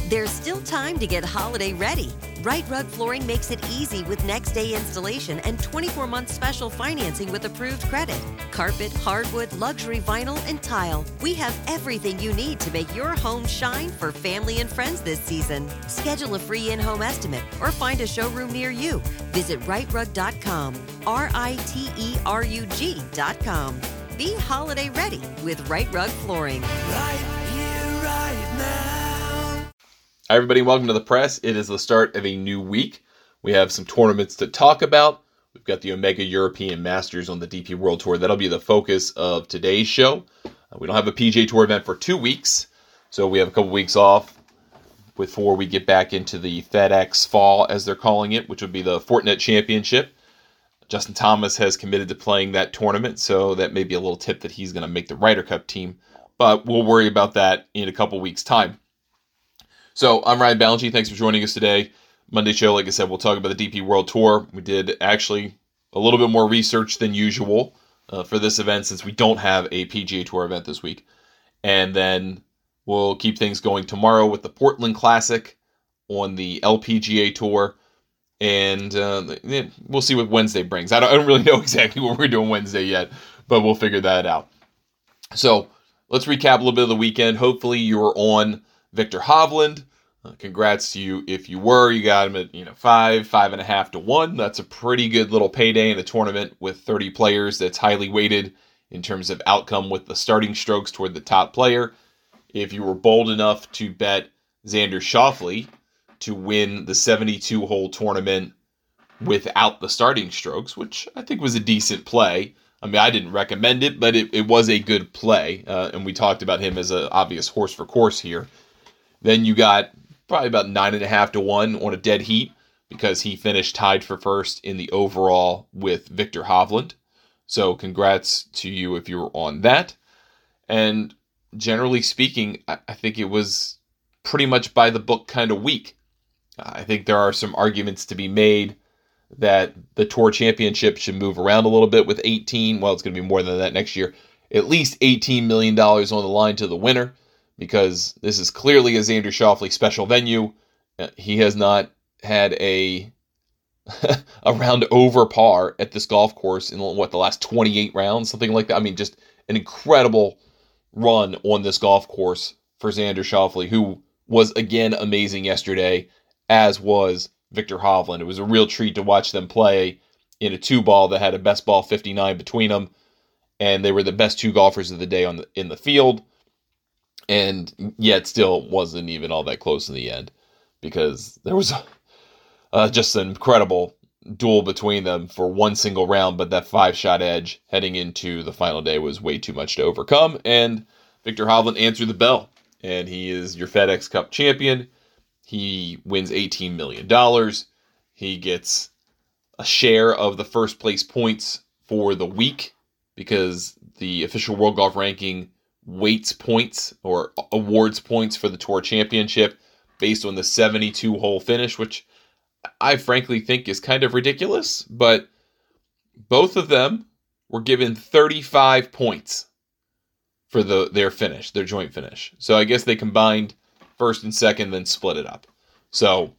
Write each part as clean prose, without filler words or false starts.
There's still time to get holiday ready. Right Rug Flooring makes it easy with next day installation and 24-month special financing with approved credit. Carpet, hardwood, luxury vinyl, and tile. We have everything you need to make your home shine for family and friends this season. Schedule a free in-home estimate or find a showroom near you. Visit rightrug.com, RITERUG.com. Be holiday ready with Right Rug Flooring. Right here, right now. Hi everybody, welcome to the press. It is the start of a new week. We have some tournaments to talk about. We've got the Omega European Masters on the DP World Tour. That'll be the focus of today's show. We don't have a PGA Tour event for 2 weeks, so we have a couple weeks off before we get back into the FedEx Fall, as they're calling it, which would be the Fortinet Championship. Justin Thomas has committed to playing that tournament, so that may be a little tip that he's going to make the Ryder Cup team, but we'll worry about that in a couple weeks' time. So I'm Ryan Ballantyne. Thanks for joining us today. Monday show, like I said, we'll talk about the DP World Tour. We did actually a little bit more research than usual for this event since we don't have a PGA Tour event this week. And then we'll keep things going tomorrow with the Portland Classic on the LPGA Tour. And we'll see what Wednesday brings. I don't really know exactly what we're doing Wednesday yet, but we'll figure that out. So let's recap a little bit of the weekend. Hopefully you were on Viktor Hovland. Congrats to you if you were. You got him at 5.5 to 1. That's a pretty good little payday in a tournament with 30 players that's highly weighted in terms of outcome with the starting strokes toward the top player. If you were bold enough to bet Xander Schauffele to win the 72-hole tournament without the starting strokes, which I think was a decent play. I mean, I didn't recommend it, but it was a good play. And we talked about him as an obvious horse for course here. Then you got probably about 9.5 to 1 on a dead heat because he finished tied for first in the overall with Viktor Hovland. So congrats to you if you were on that. And generally speaking, I think it was pretty much by the book kind of week. I think there are some arguments to be made that the Tour Championship should move around a little bit with 18. Well, it's going to be more than that next year. At least $18 million on the line to the winner, because this is clearly a Xander Schauffele special venue. He has not had a round over par at this golf course in the last 28 rounds, something like that. I mean, just an incredible run on this golf course for Xander Schauffele, who was again amazing yesterday, as was Viktor Hovland. It was a real treat to watch them play in a 2-ball that had a best ball 59 between them, and they were the best 2 golfers of the day in the field. And yet still wasn't even all that close in the end, because there was just an incredible duel between them for one single round, but that 5-shot edge heading into the final day was way too much to overcome, and Viktor Hovland answered the bell, and he is your FedEx Cup champion. He wins $18 million. He gets a share of the first place points for the week, because the official World Golf Ranking weights points or awards points for the Tour Championship based on the 72-hole finish, which I frankly think is kind of ridiculous, but both of them were given 35 points for their finish, their joint finish. So I guess they combined first and second, then split it up. So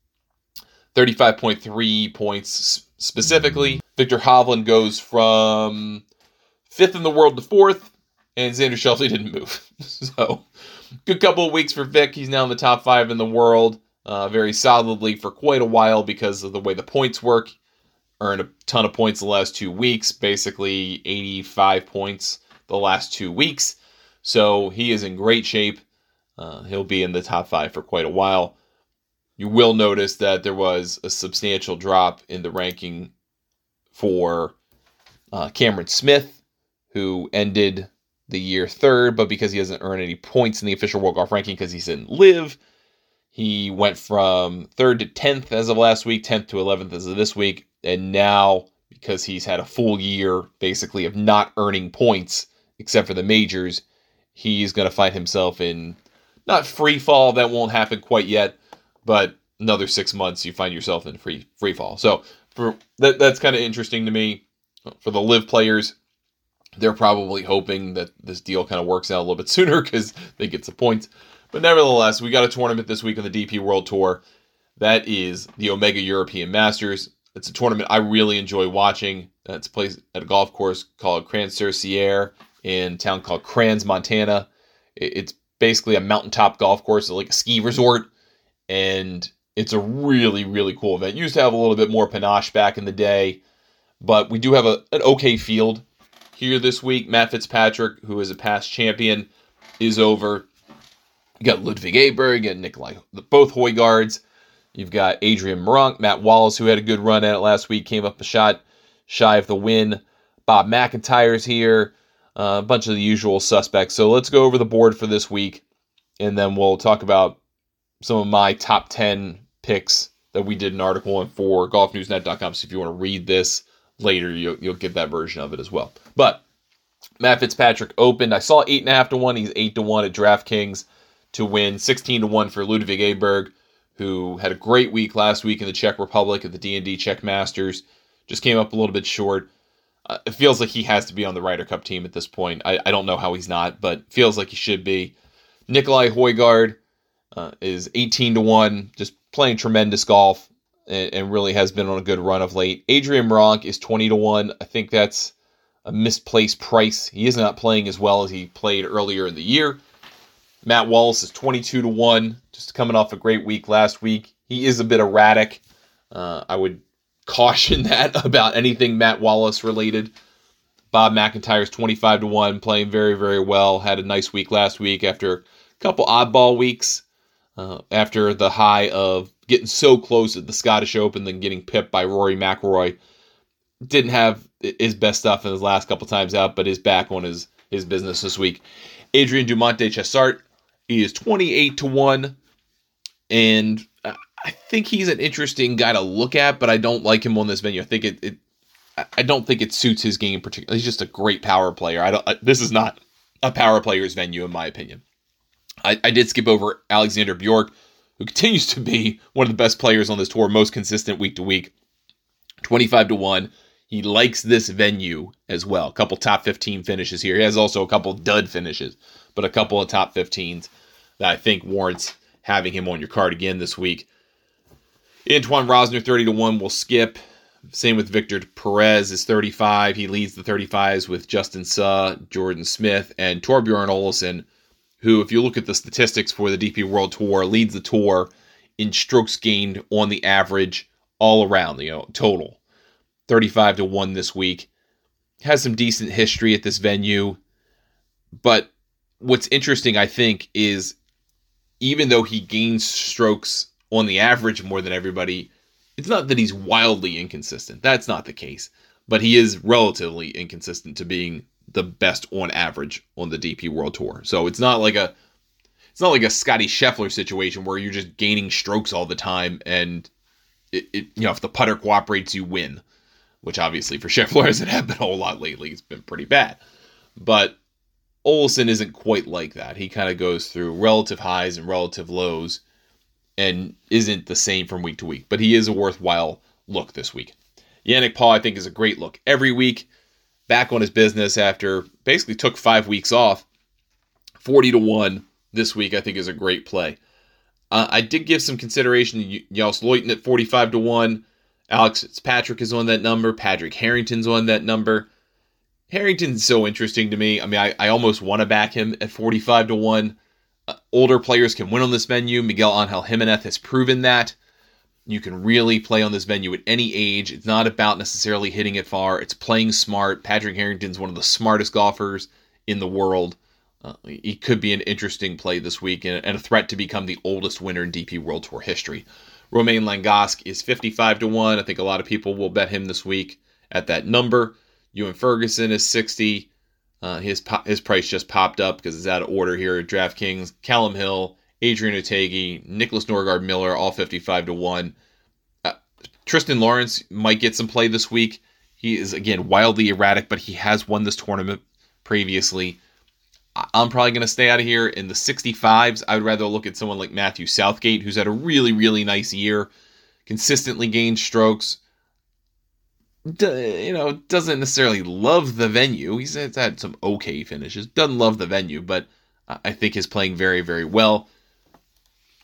35.3 points specifically. Viktor Hovland goes from 5th in the world to 4th, and Xander Schauffele didn't move. So, good couple of weeks for Vic. He's now in the top 5 in the world, very solidly for quite a while because of the way the points work. Earned a ton of points the last 2 weeks, basically 85 points the last 2 weeks. So, he is in great shape. He'll be in the top 5 for quite a while. You will notice that there was a substantial drop in the ranking for Cameron Smith, who ended the year 3rd, but because he hasn't earned any points in the official World Golf Ranking because he's in LIV, he went from 3rd to 10th as of last week, 10th to 11th as of this week, and now, because he's had a full year, basically, of not earning points, except for the majors, he's going to find himself in, not free fall, that won't happen quite yet, but another 6 months, you find yourself in free fall. So, that's kind of interesting to me. For the LIV players, they're probably hoping that this deal kind of works out a little bit sooner because they get some points. But nevertheless, we got a tournament this week on the DP World Tour. That is the Omega European Masters. It's a tournament I really enjoy watching. It's played at a golf course called Crans-sur-Sierre in a town called Crans, Montana. It's basically a mountaintop golf course, like a ski resort, and it's a really, really cool event. It used to have a little bit more panache back in the day, but we do have an okay field here this week. Matt Fitzpatrick, who is a past champion, is over. You got Ludwig Aberg and Nikolai, both Højgaards. You've got Adrian Meronk, Matt Wallace, who had a good run at it last week, came up a shot shy of the win. Bob McIntyre's here. A bunch of the usual suspects. So let's go over the board for this week, and then we'll talk about some of my top 10 picks that we did an article on for golfnewsnet.com. So if you want to read this later, you'll get that version of it as well. But Matt Fitzpatrick opened. I saw 8.5 to 1. He's 8 to 1 at DraftKings to win. 16 to 1 for Ludwig Aberg, who had a great week last week in the Czech Republic at the D&D Czech Masters. Just came up a little bit short. It feels like he has to be on the Ryder Cup team at this point. I don't know how he's not, but feels like he should be. Nikolai Højgaard is 18 to 1, just playing tremendous golf and really has been on a good run of late. Adrian Meronk is 20 to 1. I think that's a misplaced price. He is not playing as well as he played earlier in the year. Matt Wallace is 22 to 1, just coming off a great week last week. He is a bit erratic. I would caution that about anything Matt Wallace related. Bob McIntyre is 25 to 1, playing very, very well. Had a nice week last week after a couple oddball weeks. After the high of getting so close at the Scottish Open, then getting pipped by Rory McIlroy. Didn't have his best stuff in his last couple times out, but is back on his business this week. Adrian Dumonte-Chessart, he is 28 to 1, and I think he's an interesting guy to look at, but I don't like him on this venue. I think I don't think it suits his game particularly. He's just a great power player. This is not a power player's venue, in my opinion. I did skip over Alexander Bjork, who continues to be one of the best players on this tour, most consistent week to week. 25 to 1. He likes this venue as well. A couple top 15 finishes here. He has also a couple dud finishes, but a couple of top 15s that I think warrants having him on your card again this week. Antoine Rosner, 30 to 1, will skip. Same with Victor Perez is 35. He leads the 35s with Justin Suh, Jordan Smith, and Torbjorn Olesen, who, if you look at the statistics for the DP World Tour, leads the tour in strokes gained on the average all around, total. 35 to 1 this week. Has some decent history at this venue. But what's interesting, I think, is even though he gains strokes on the average more than everybody, it's not that he's wildly inconsistent. That's not the case. But he is relatively inconsistent to being the best on average on the DP World Tour. So it's not like a Scotty Scheffler situation where you're just gaining strokes all the time and if the putter cooperates, you win. Which obviously for Scheffler hasn't happened a whole lot lately. It's been pretty bad. But Olesen isn't quite like that. He kind of goes through relative highs and relative lows and isn't the same from week to week. But he is a worthwhile look this week. Yannick Paul, I think, is a great look every week. Back on his business after basically took 5 weeks off. 40 to 1 this week, I think, is a great play. I did give some consideration to Joost Luiten at 45 to 1. Alex Fitzpatrick is on that number. Patrick Harrington's on that number. Harrington's so interesting to me. I mean, I almost want to back him at 45 to 1. Older players can win on this venue. Miguel Angel Jimenez has proven that. You can really play on this venue at any age. It's not about necessarily hitting it far. It's playing smart. Patrick Harrington's one of the smartest golfers in the world. He could be an interesting play this week and a threat to become the oldest winner in DP World Tour history. Romain Langasque is 55 to 1. I think a lot of people will bet him this week at that number. Ewan Ferguson is 60. His price just popped up because it's out of order here at DraftKings. Callum Hill, Adrian Otaegui, Nicholas Norgard Miller, all 55 to 1. Tristan Lawrence might get some play this week. He is, again, wildly erratic, but he has won this tournament previously. I'm probably going to stay out of here in the 65s. I would rather look at someone like Matthew Southgate, who's had a really, really nice year, consistently gained strokes. Doesn't necessarily love the venue. He's had some okay finishes. Doesn't love the venue, but I think is playing very, very well.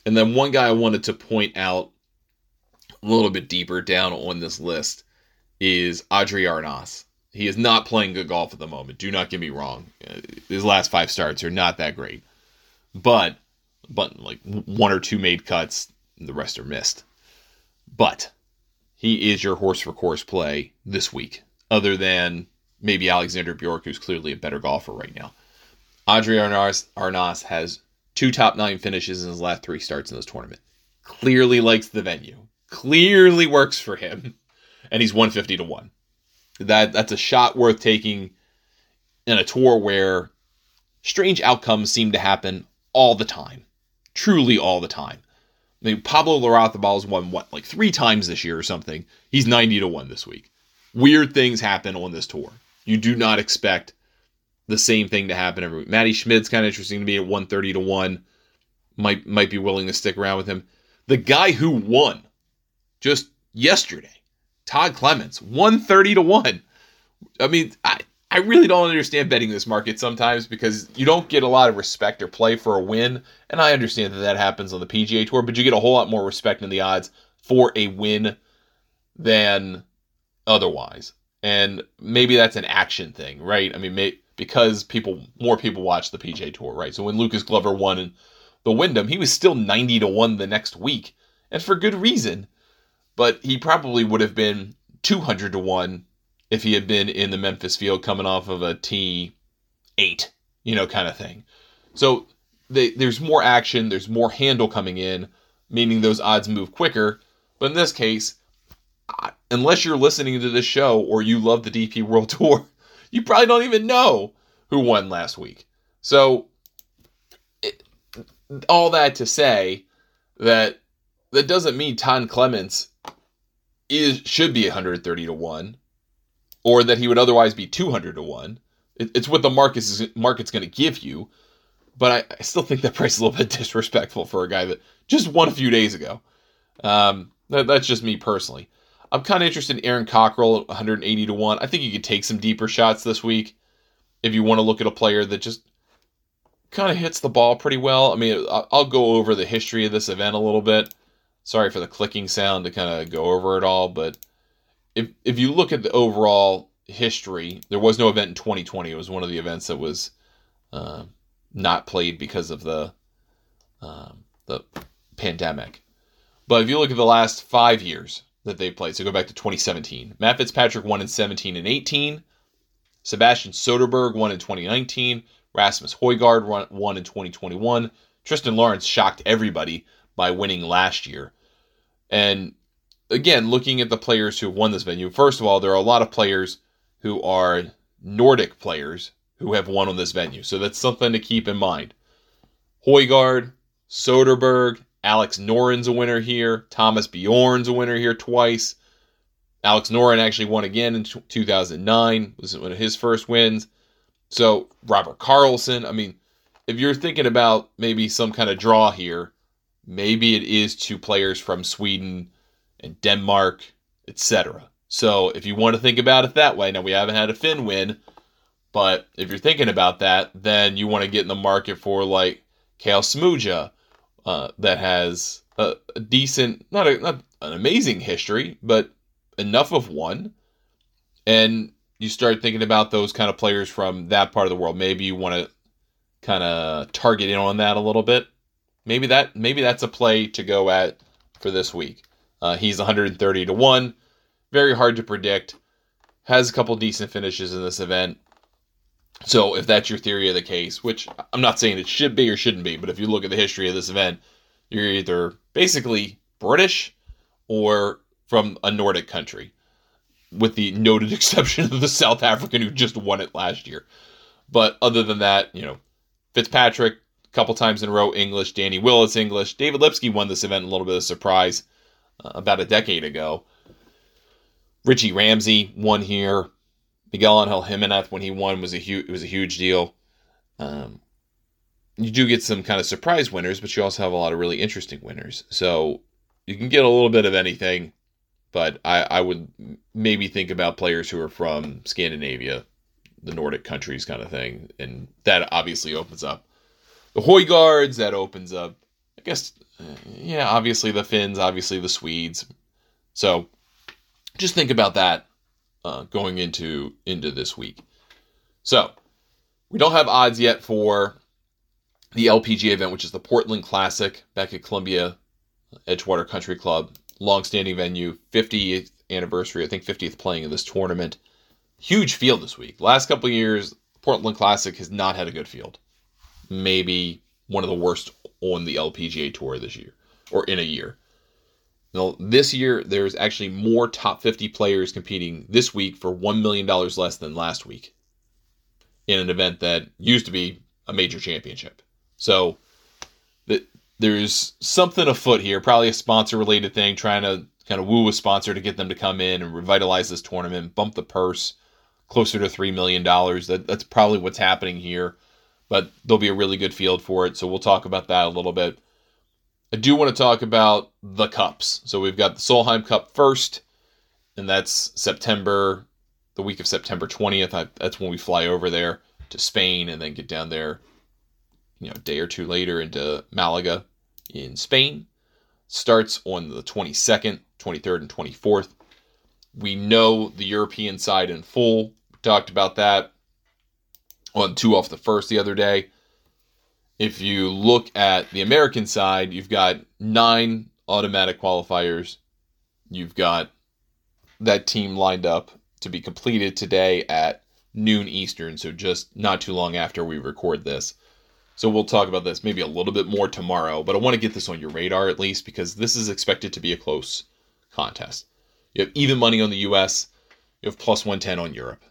And then one guy I wanted to point out a little bit deeper down on this list is Adri Arnaus. He is not playing good golf at the moment. Do not get me wrong. His last 5 starts are not that great. But like 1 or 2 made cuts, the rest are missed. But he is your horse for course play this week, other than maybe Alexander Bjork, who's clearly a better golfer right now. Adri Arnaus has 2 top 9 finishes in his last 3 starts in this tournament. Clearly likes the venue. Clearly works for him. And he's 150 to 1. That's a shot worth taking in a tour where strange outcomes seem to happen all the time. Truly all the time. I mean, Pablo Larrazábal's won, like 3 times this year or something. He's 90 to 1 this week. Weird things happen on this tour. You do not expect the same thing to happen every week. Matty Schmidt's kind of interesting to me at 130 to 1. Might be willing to stick around with him. The guy who won just yesterday, Todd Clements, 130 to 1. I mean, I really don't understand betting this market sometimes because you don't get a lot of respect or play for a win. And I understand that happens on the PGA Tour, but you get a whole lot more respect in the odds for a win than otherwise. And maybe that's an action thing, right? I mean, because more people watch the PGA Tour, right? So when Lucas Glover won in the Wyndham, he was still 90 to 1 the next week, and for good reason. But he probably would have been 200 to 1 if he had been in the Memphis field coming off of a T8, kind of thing. So there's more action, there's more handle coming in, meaning those odds move quicker. But in this case, unless you're listening to this show or you love the DP World Tour, you probably don't even know who won last week. So all that to say that doesn't mean Todd Clements should be 130 to 1 or that he would otherwise be 200 to 1. It's what the market's going to give you. But I still think that price is a little bit disrespectful for a guy that just won a few days ago. That's just me personally. I'm kind of interested in Aaron Cockrell at 180 to 1. I think you could take some deeper shots this week if you want to look at a player that just kind of hits the ball pretty well. I mean, I'll go over the history of this event a little bit. Sorry for the clicking sound to kind of go over it all, but if you look at the overall history, there was no event in 2020. It was one of the events that was not played because of the pandemic. But if you look at the last 5 years that they played, so go back to 2017. Matt Fitzpatrick won in 17 and 18. Sebastian Soderberg won in 2019. Rasmus Højgaard won in 2021. Tristan Lawrence shocked everybody by winning last year. And again, looking at the players who won this venue, first of all, there are a lot of players who are Nordic players who have won on this venue. So that's something to keep in mind. Højgaard, Soderberg, Alex Noren's a winner here. Thomas Bjorn's a winner here twice. Alex Noren actually won again in 2009. This is one of his first wins. So Robert Karlsson. I mean, if you're thinking about maybe some kind of draw here, maybe it is 2 players from Sweden and Denmark, etc. So if you want to think about it that way, now we haven't had a Finn win, but if you're thinking about that, then you want to get in the market for like Kale Smuja, that has a decent, not an amazing history, but enough of one. And you start thinking about those kind of players from that part of the world. Maybe you want to kind of target in on that a little bit. Maybe that's a play to go at for this week. He's 130 to 1. Very hard to predict. Has a couple decent finishes in this event. So if that's your theory of the case, which I'm not saying it should be or shouldn't be, but if you look at the history of this event, you're either basically British or from a Nordic country, with the noted exception of the South African who just won it last year. But other than that, Fitzpatrick, a couple times in a row, English. Danny Willits, English. David Lipsky won this event, a little bit of a surprise about a decade ago. Richie Ramsey won here. Miguel Angel Jimenez, when he won, was a huge deal. You do get some kind of surprise winners, but you also have a lot of really interesting winners. So you can get a little bit of anything, but I would maybe think about players who are from Scandinavia, the Nordic countries kind of thing, and that obviously opens up the Højgaards, that opens up I guess, obviously the Finns, obviously the Swedes. So just think about that going into this week. So we don't have odds yet for the LPGA event, which is the Portland Classic back at Columbia Edgewater Country Club. Long-standing venue, 50th anniversary, I think 50th playing in this tournament. Huge field this week. Last couple of years, Portland Classic has not had a good field. Maybe one of the worst on the LPGA Tour this year, or in a year. Now, this year, there's actually more top 50 players competing this week for $1 million less than last week in an event that used to be a major championship. So there's something afoot here, probably a sponsor-related thing, trying to kind of woo a sponsor to get them to come in and revitalize this tournament, bump the purse closer to $3 million. That's probably what's happening here, but there'll be a really good field for it, so we'll talk about that a little bit. I do want to talk about the Cups. So we've got the Solheim Cup first, and that's the week of September 20th. That's when we fly over there to Spain and then get down there, a day or two later into Malaga in Spain. Starts on the 22nd, 23rd, and 24th. We know the European side in full. We talked about that on 2 off the first the other day. If you look at the American side, you've got 9 automatic qualifiers. You've got that team lined up to be completed today at noon Eastern, so just not too long after we record this. So we'll talk about this maybe a little bit more tomorrow, but I want to get this on your radar at least because this is expected to be a close contest. You have even money on the U.S., you have plus 110 on Europe.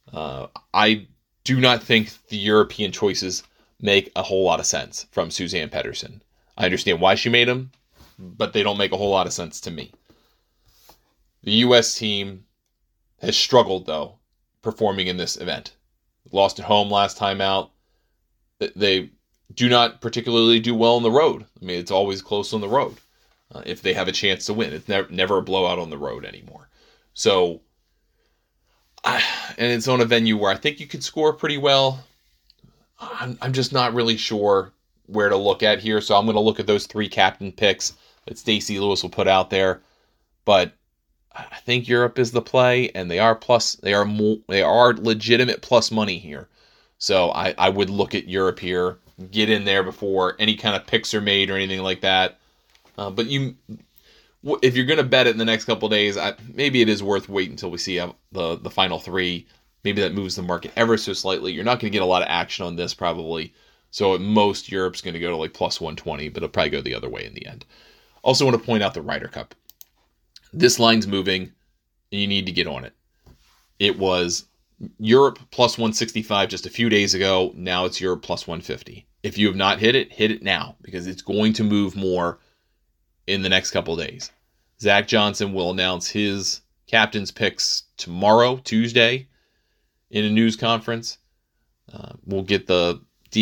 I do not think the European choices make a whole lot of sense from Suzann Pettersen. I understand why she made them, but they don't make a whole lot of sense to me. The U.S. team has struggled, though, performing in this event. Lost at home last time out. They do not particularly do well on the road. I mean, it's always close on the road if they have a chance to win. It's never a blowout on the road anymore. So, and it's on a venue where I think you could score pretty well. I'm just not really sure where to look at here, so I'm going to look at those 3 captain picks that Stacey Lewis will put out there. But I think Europe is the play, and they are legitimate plus money here. So I would look at Europe here, get in there before any kind of picks are made or anything like that. But if you're going to bet it in the next couple of days, maybe it is worth waiting until we see the final 3. Maybe that moves the market ever so slightly. You're not going to get a lot of action on this probably. So at most, Europe's going to go to like plus 120, but it'll probably go the other way in the end. Also want to point out the Ryder Cup. This line's moving, and you need to get on it. It was Europe plus 165 just a few days ago. Now it's Europe plus 150. If you have not hit it now, because it's going to move more in the next couple of days. Zach Johnson will announce his captain's picks tomorrow, Tuesday, in a news conference. We'll get the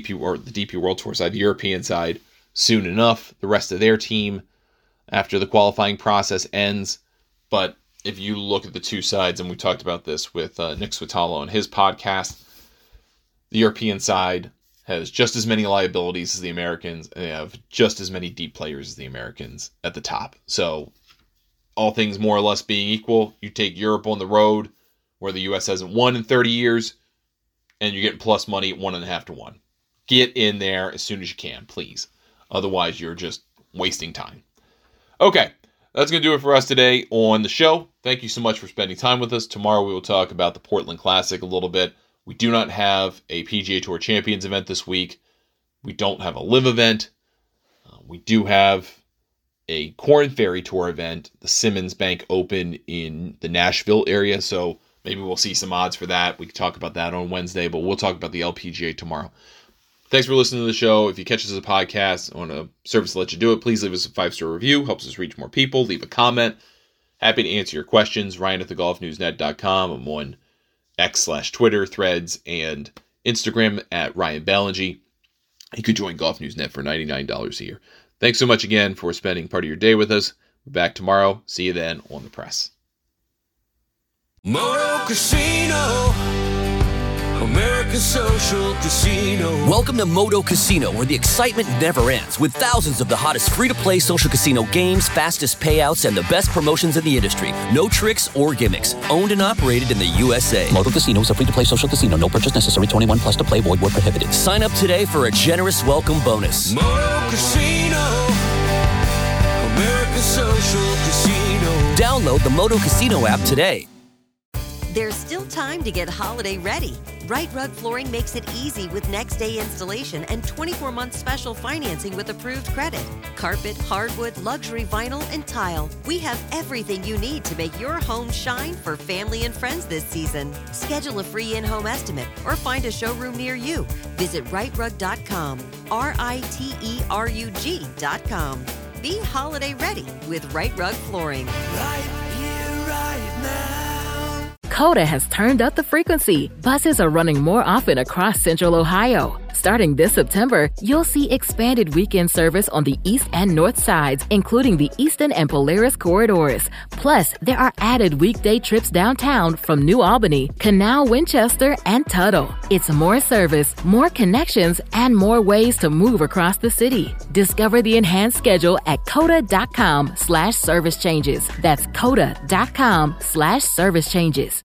DP World Tour side, the European side, soon enough. The rest of their team after the qualifying process ends. But if you look at the two sides, and we talked about this with Nick Switala on his podcast, the European side has just as many liabilities as the Americans, and they have just as many deep players as the Americans at the top. So all things more or less being equal, you take Europe on the road, where the U.S. hasn't won in 30 years, and you're getting plus money at 1.5 to 1. Get in there as soon as you can, please. Otherwise, you're just wasting time. Okay, that's going to do it for us today on the show. Thank you so much for spending time with us. Tomorrow we will talk about the Portland Classic a little bit. We do not have a PGA Tour Champions event this week. We don't have a live event. We do have a Korn Ferry Tour event, the Simmons Bank Open in the Nashville area. So maybe we'll see some odds for that. We can talk about that on Wednesday, but we'll talk about the LPGA tomorrow. Thanks for listening to the show. If you catch us as a podcast on a service that lets you do it, please leave us a 5-star review. Helps us reach more people. Leave a comment. Happy to answer your questions. Ryan at thegolfnewsnet.com. I'm on X/Twitter, Threads, and Instagram at Ryan Ballingy. You could join Golf News Net for $99 a year. Thanks so much again for spending part of your day with us. We're back tomorrow. See you then on the press. Moto Casino, America. American Social Casino. Welcome to Moto Casino, where the excitement never ends, with thousands of the hottest free-to-play social casino games, fastest payouts, and the best promotions in the industry. No tricks or gimmicks. Owned and operated in the USA. Moto Casino is a free-to-play social casino. No purchase necessary. 21 plus to play. Void where prohibited. Sign up today for a generous welcome bonus. Moto Casino. American Social Casino. Download the Moto Casino app today. There's still time to get holiday ready. Right Rug Flooring makes it easy with next day installation and 24-month special financing with approved credit. Carpet, hardwood, luxury vinyl, and tile. We have everything you need to make your home shine for family and friends this season. Schedule a free in-home estimate or find a showroom near you. Visit rightrug.com, RITERUG.com. Be holiday ready with Right Rug Flooring. Right here, right now. Coda has turned up the frequency. Buses are running more often across Central Ohio. Starting this September, you'll see expanded weekend service on the east and north sides, including the Eastern and Polaris corridors. Plus, there are added weekday trips downtown from New Albany, Canal, Winchester, and Tuttle. It's more service, more connections, and more ways to move across the city. Discover the enhanced schedule at coda.com/service changes. That's coda.com/service changes.